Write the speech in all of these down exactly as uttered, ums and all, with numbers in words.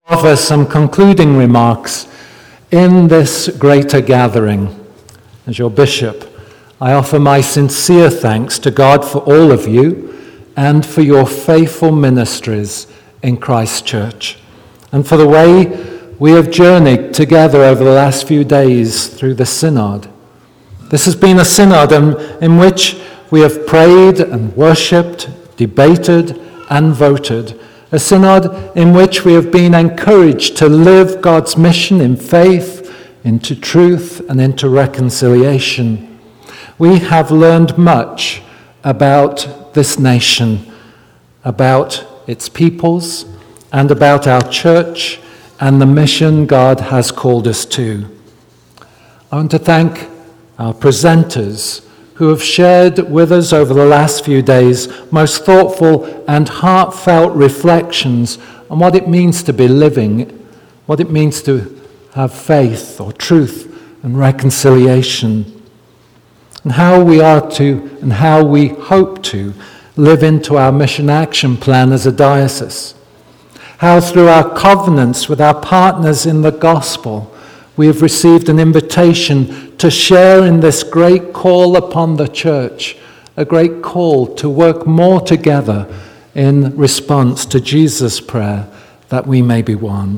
Offer some concluding remarks in this greater gathering. As your bishop, I offer my sincere thanks to God for all of you and for your faithful ministries in Christ Church, and for the way we have journeyed together over the last few days through the synod. This has been a synod in, in which we have prayed and worshipped, debated and voted. A synod in which we have been encouraged to live God's mission in faith, into truth, and into reconciliation. We have learned much about this nation, about its peoples, and about our church and the mission God has called us to. I want to thank our presenters who have shared with us over the last few days most thoughtful and heartfelt reflections on what it means to be living, what it means to have faith or truth and reconciliation, and how we are to and how we hope to live into our mission action plan as a diocese. How through our covenants with our partners in the gospel, we have received an invitation to share in this great call upon the church, a great call to work more together in response to Jesus' prayer that we may be one.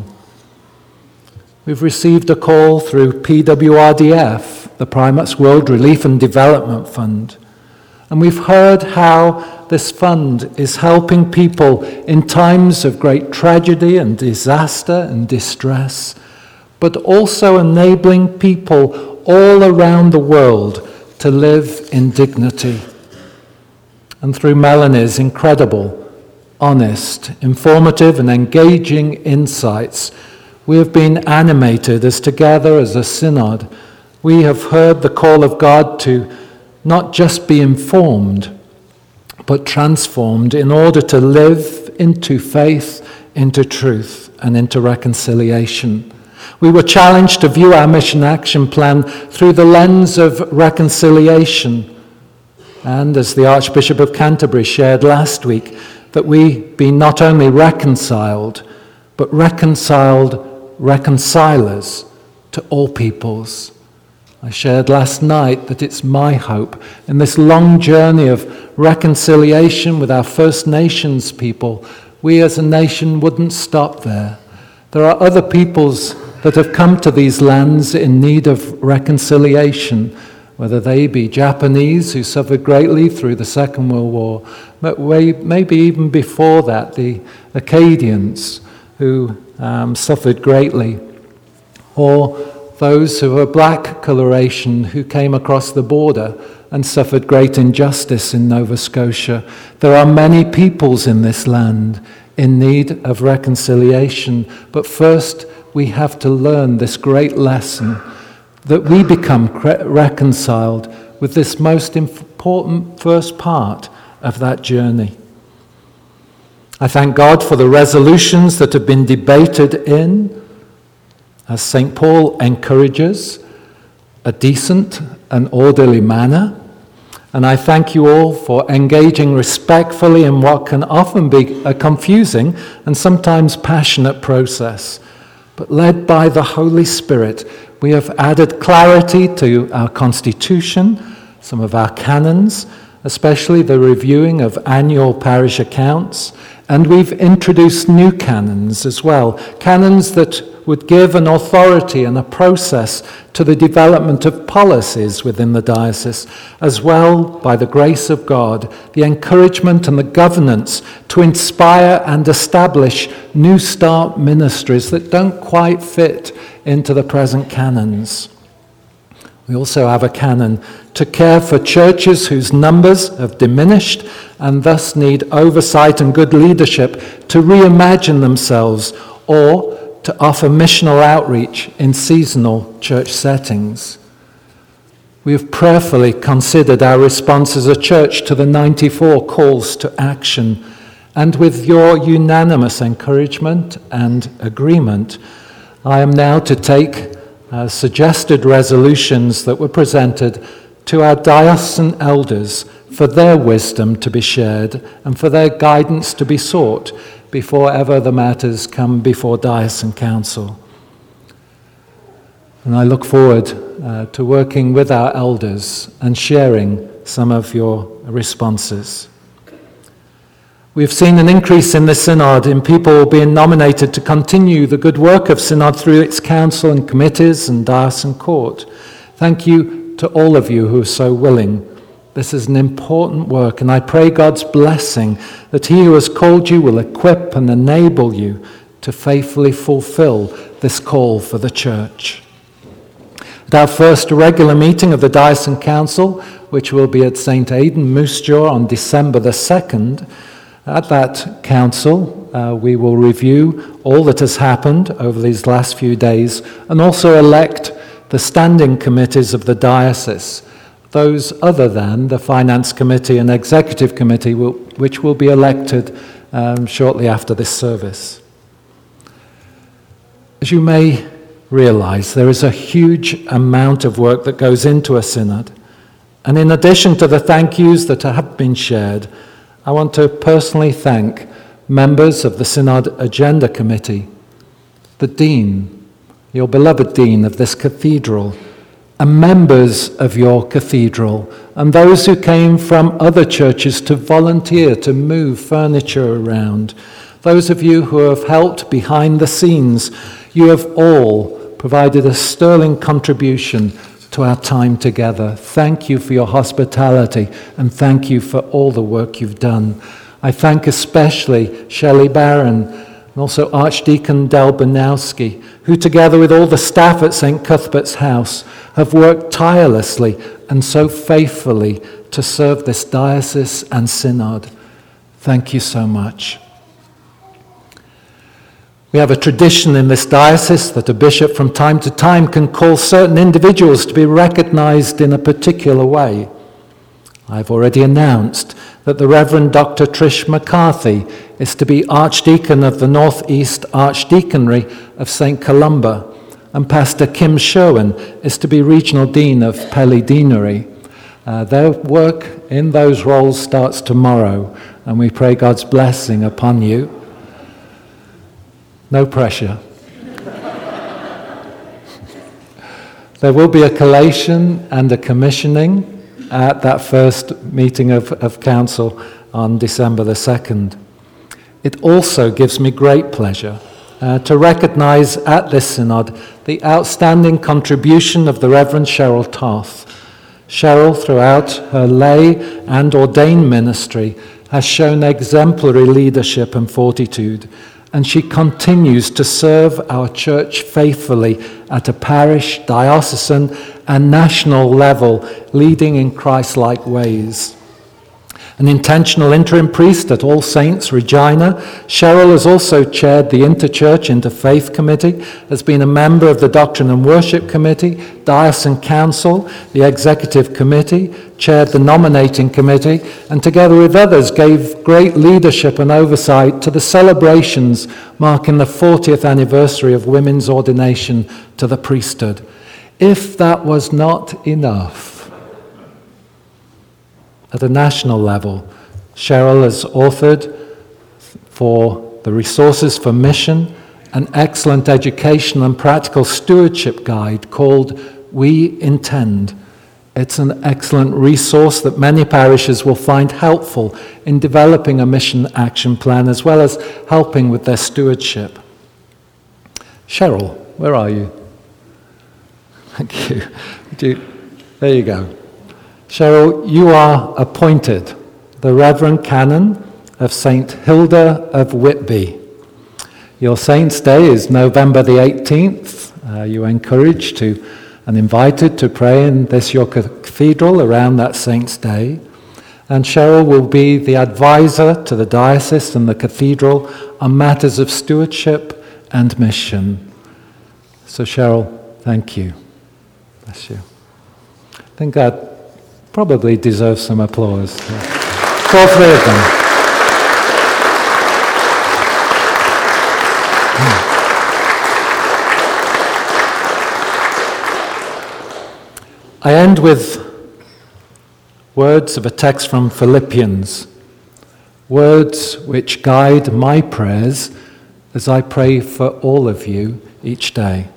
We've received a call through P W R D F, the Primates World Relief and Development Fund, and we've heard how this fund is helping people in times of great tragedy and disaster and distress, but also enabling people all around the world to live in dignity. And through Melanie's incredible, honest, informative, and engaging insights, we have been animated as together as a synod. We have heard the call of God to not just be informed, but transformed in order to live into faith, into truth, and into reconciliation. We were challenged to view our mission action plan through the lens of reconciliation. And as the Archbishop of Canterbury shared last week, that we be not only reconciled, but reconciled reconcilers to all peoples. I shared last night that it's my hope in this long journey of reconciliation with our First Nations people, we as a nation wouldn't stop there. There are other peoples that have come to these lands in need of reconciliation, whether they be Japanese who suffered greatly through the Second World War, but maybe even before that, the Acadians who um, suffered greatly, or those who are black coloration who came across the border and suffered great injustice in Nova Scotia. There are many peoples in this land in need of reconciliation, but first we have to learn this great lesson that we become reconciled with this most important first part of that journey. I thank God for the resolutions that have been debated in, as Saint Paul encourages, a decent and orderly manner. And I thank you all for engaging respectfully in what can often be a confusing and sometimes passionate process. But led by the Holy Spirit, we have added clarity to our constitution, some of our canons, especially the reviewing of annual parish accounts, and we've introduced new canons as well, canons that would give an authority and a process to the development of policies within the diocese, as well, by the grace of God, the encouragement and the governance to inspire and establish new start ministries that don't quite fit into the present canons. We also have a canon to care for churches whose numbers have diminished and thus need oversight and good leadership to reimagine themselves, or to offer missional outreach in seasonal church settings. We have prayerfully considered our response as a church to the ninety-four calls to action, and with your unanimous encouragement and agreement, I am now to take uh, suggested resolutions that were presented to our diocesan elders for their wisdom to be shared and for their guidance to be sought, before ever the matters come before Diocesan Council. And I look forward uh, to working with our elders and sharing some of your responses. We've seen an increase in the Synod in people being nominated to continue the good work of Synod through its council and committees and diocesan court. Thank you to all of you who are so willing. This is an important work, and I pray God's blessing that He who has called you will equip and enable you to faithfully fulfill this call for the Church. At our first regular meeting of the Diocesan Council, which will be at Saint Aidan, Moose Jaw, on December the second, at that council, uh, we will review all that has happened over these last few days and also elect the standing committees of the diocese, those other than the Finance Committee and Executive Committee, will, which will be elected um, shortly after this service. As you may realize, there is a huge amount of work that goes into a synod, and in addition to the thank yous that have been shared, I want to personally thank members of the Synod Agenda Committee, the Dean, your beloved Dean of this cathedral, and members of your cathedral, and those who came from other churches to volunteer to move furniture around. Those of you who have helped behind the scenes, you have all provided a sterling contribution to our time together. Thank you for your hospitality, and thank you for all the work you've done. I thank especially Shelley Barron and also Archdeacon Del Banowski, who together with all the staff at Saint Cuthbert's House have worked tirelessly and so faithfully to serve this diocese and synod. Thank you so much. We have a tradition in this diocese that a bishop from time to time can call certain individuals to be recognized in a particular way. I've already announced that the Reverend Doctor Trish McCarthy is to be Archdeacon of the North East Archdeaconry of Saint Columba, and Pastor Kim Sherwin is to be Regional Dean of Pelly Deanery. Uh, their work in those roles starts tomorrow, and we pray God's blessing upon you. No pressure. There will be a collation and a commissioning at that first meeting of, of council on December the second. It also gives me great pleasure uh, to recognise at this synod the outstanding contribution of the Reverend Cheryl Toth. Cheryl, throughout her lay and ordained ministry, has shown exemplary leadership and fortitude, and she continues to serve our church faithfully at a parish, diocesan, and national level, leading in Christ-like ways. An intentional interim priest at All Saints, Regina, Cheryl has also chaired the Interchurch Interfaith Committee, has been a member of the Doctrine and Worship Committee, Diocesan Council, the Executive Committee, chaired the Nominating Committee, and together with others gave great leadership and oversight to the celebrations marking the fortieth anniversary of women's ordination to the priesthood. If that was not enough, at a national level, Cheryl has authored for the Resources for Mission an excellent education and practical stewardship guide called We Intend. It's an excellent resource that many parishes will find helpful in developing a mission action plan as well as helping with their stewardship. Cheryl, where are you? Thank you. you. There you go. Cheryl, you are appointed the Reverend Canon of Saint Hilda of Whitby. Your Saint's Day is November the eighteenth. Uh, you are encouraged to and invited to pray in this your cathedral around that Saint's Day. And Cheryl will be the advisor to the diocese and the cathedral on matters of stewardship and mission. So Cheryl, thank you. Bless you. I think that probably deserves some applause. For all three of them. I end with words of a text from Philippians. words which guide my prayers as I pray for all of you each day.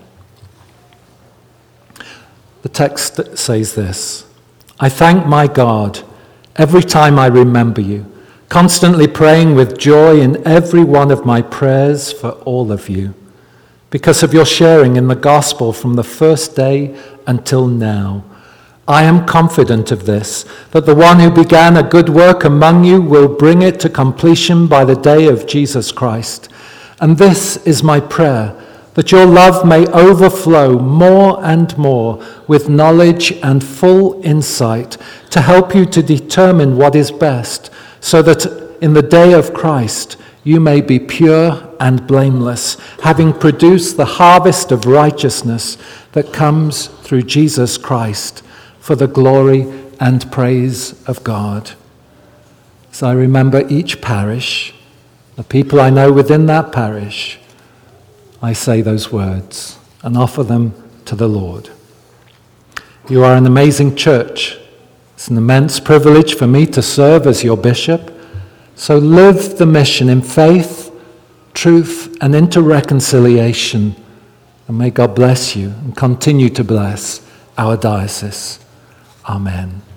The text says this: I thank my God every time I remember you, constantly praying with joy in every one of my prayers for all of you, because of your sharing in the gospel from the first day until now. I am confident of this, that the one who began a good work among you will bring it to completion by the day of Jesus Christ. And this is my prayer, that your love may overflow more and more with knowledge and full insight to help you to determine what is best, so that in the day of Christ you may be pure and blameless, having produced the harvest of righteousness that comes through Jesus Christ, for the glory and praise of God. As I remember each parish, the people I know within that parish, I say those words and offer them to the Lord. You are an amazing church. It's an immense privilege for me to serve as your bishop. So live the mission in faith, truth, and into reconciliation. And may God bless you and continue to bless our diocese. Amen.